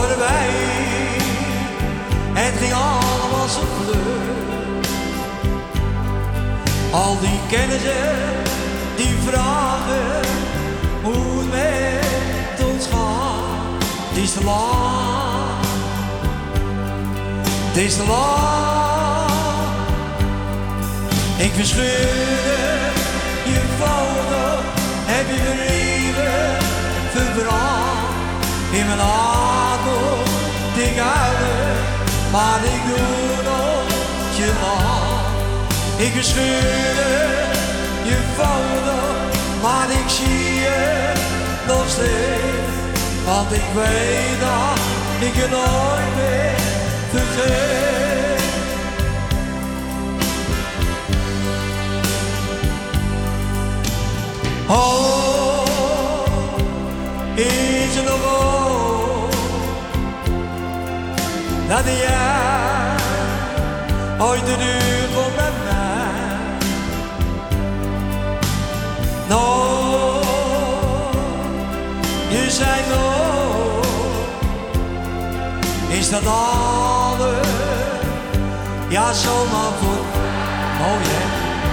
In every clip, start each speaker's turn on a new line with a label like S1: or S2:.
S1: voorbij. Het ging allemaal zo vlug. Al die kennissen die vragen hoe het met ons gaat. Het is te laat, het is te laat. Ik verscheur je foto, heb je verieven, verbrand. In mijn adem, dik huilen, maar ik doe nog je lang. Ik verscheur je foto, maar ik zie je nog steeds. Want ik weet dat ik je nooit meer vergeet. Oh, is er nog hoop dat jij ooit de deur komt bij mij? No, je zei no, is dat alles? Ja, zomaar voor mooi hè.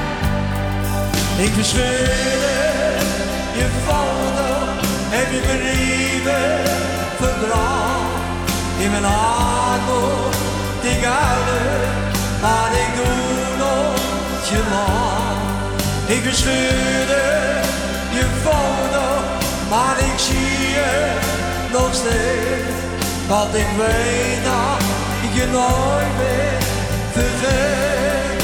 S1: Ik verscheur je foto, heb je brieven verbrand. In mijn adem, dik huilen, maar ik doe nog je lang. Ik verscheur je foto, maar ik zie je nog steeds. Want ik weet dat ik je nooit meer vergeet.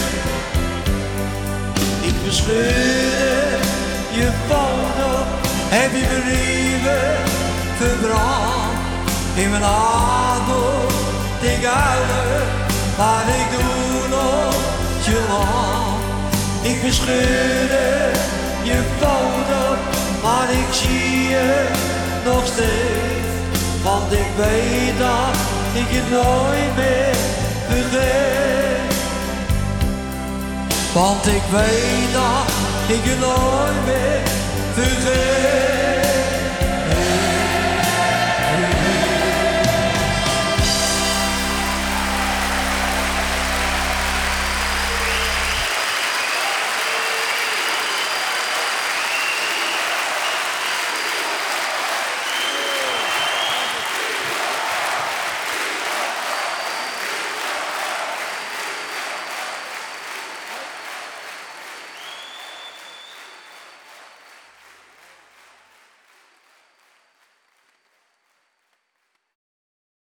S1: Ik verscheur je foto, heb je brieven verbrand. In mijn adem, dik huilen, maar ik doe nog je lang. Ik verscheur je foto, maar ik zie je nog steeds. Want ik weet dat ik je nooit meer vergeet. Want ik weet dat ik je nooit meer vergeet.